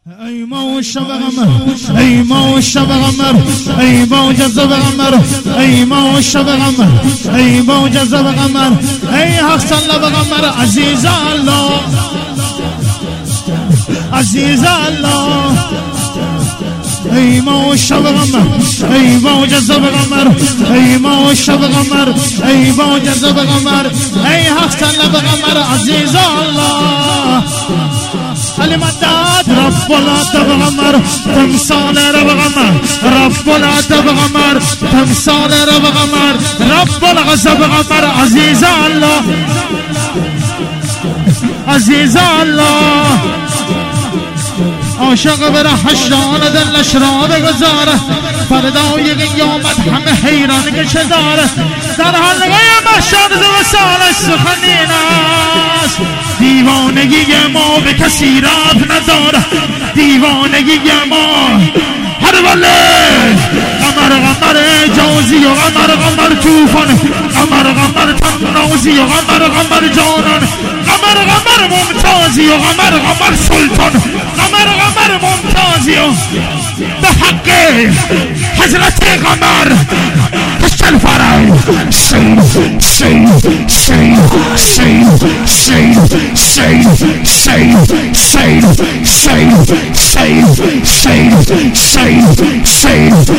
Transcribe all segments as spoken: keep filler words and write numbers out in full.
ای ما شب قمر ای ما شب قمر ای ما جذب قمر ای ما شب قمر ای ما جذب قمر ای حق صلی قمر عزیز الله عزیز الله ای ما شب قمر ای ما جذب قمر ای ما شب قمر ای ما جذب قمر ای حق صلی قمر عزیز الله علی مدد رب العدب قمر تمثال رب قمر رب العدب قمر تمثال رب قمر رب الغضب قمر عزیز الله عزیز الله عاشق بر حشان دلش را بگذاره فردای قیامت همه حیران کشه داره در حلقه محشر ز وصالش سخنین است دیوانگی ما به کسی ربط نداره دیوانگی ما هر ولی قمر قمر جازی و قمر قمر توفان قمر قمر تنازی و قمر قمر جانان قمر قمر ممتازی و قمر قمر سلطان قمر قمر ممتازی و به حق حضرت قمر کشل فرای سید سید سید سید سید سید سید سید سید سید سید سید سید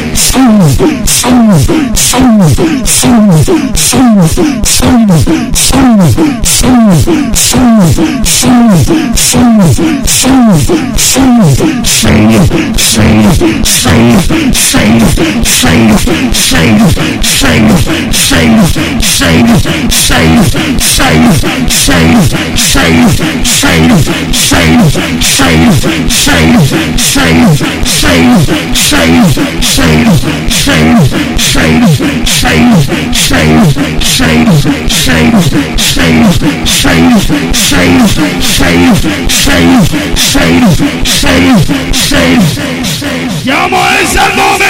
يا معز المؤمنين